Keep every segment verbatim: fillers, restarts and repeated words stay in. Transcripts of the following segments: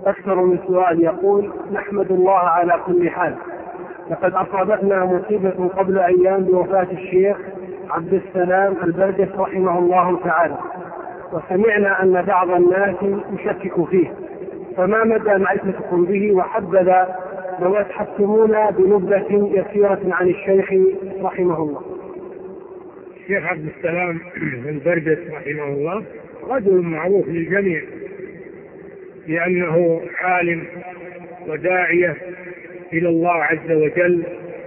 أكثر من سؤال يقول: نحمد الله على كل حال، لقد أصابتنا مصيبة قبل أيام بوفاة الشيخ عبد السلام البردس رحمه الله تعالى، وسمعنا أن بعض الناس يشكك فيه، فما مدى معرفتكم به؟ وحبذا لو تحكمونا بنبذة يسيرة عن الشيخ رحمه الله. الشيخ عبد السلام البردس رحمه الله رجل معروف للجميع لأنه عالم وداعية إلى الله عز وجل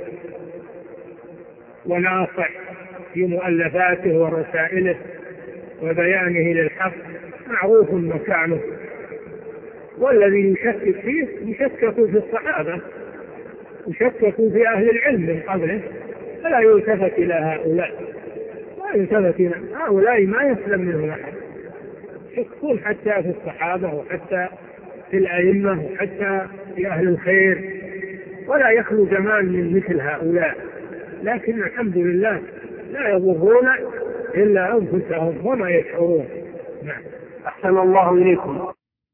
وناصح في مؤلفاته ورسائله وبيانه للحق، معروف مكانه. والذي يشكك فيه يشكك في الصحابة، يشكك في أهل العلم من قبله، فلا يلتفت إلى هؤلاء، لا يلتفت إلى هؤلاء، ما يسلم منهم أحد. يشككون حتى في الصحابة وحتى في الأئمة وحتى في أهل الخير، ولا يخلو زمان من مثل هؤلاء، لكن الحمد لله لا يضرون إلا أنفسهم وما يشعرون. نعم. أحسن الله إليكم.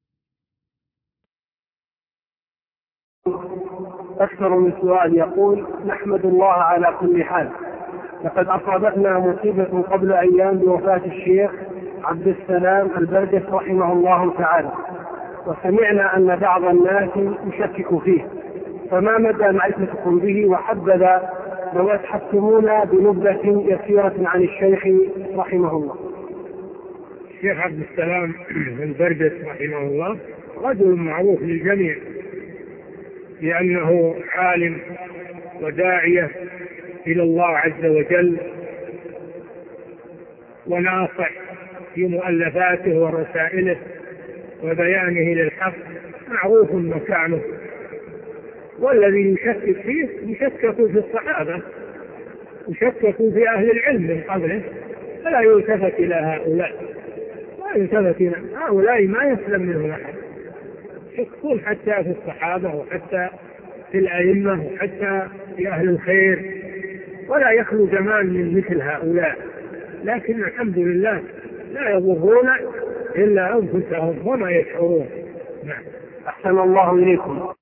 أكثر من سؤال يقول: نحمد الله على كل حال، لقد أصابتنا مصيبة قبل أيام بوفاة الشيخ عبد السلام البردس رحمه الله تعالى، وسمعنا أن بعض الناس يشكك فيه، فما مدى معرفتكم به؟ وحبذا لو تحكمونا بنبذة يسيرة عن الشيخ رحمه الله. الشيخ عبد السلام البردس رحمه الله رجل معروف للجميع لأنه عالم وداعية إلى الله عز وجل وناصح في مؤلفاته ورسائله وبيانه للحق، معروف مكانه. والذي يشكك فيه يشكك في الصحابة، يشكك في أهل العلم من قبله، فلا يلتفت إلى هؤلاء، لا يلتفت إلى هؤلاء، ما يسلم منهم أحد. يشككون حتى في الصحابة وحتى في الأئمة وحتى في أهل الخير، ولا يخلو زمان من مثل هؤلاء، لكن الحمد لله لا يضرون إلا أنفسهم وما يشعرون. نعم. أحسن الله إليكم.